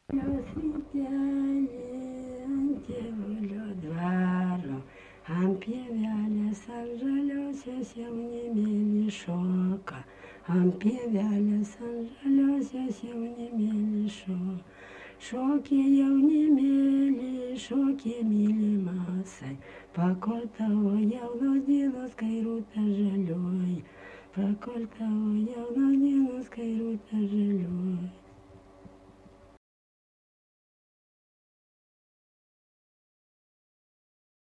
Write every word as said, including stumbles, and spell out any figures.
Jos rytelį ant tėvulio dvaro, ant pievelės ant žaliosios jaunimėlis šoka, ant pievelės ant žaliosios jaunimėlis šoka. Šokė jaunimėlį, šokė mylimasai, pakol tavo jaunos dienos, kai rūta žaliuoja, pakol tavo jaunos dienos, kai rūta žaliuoja.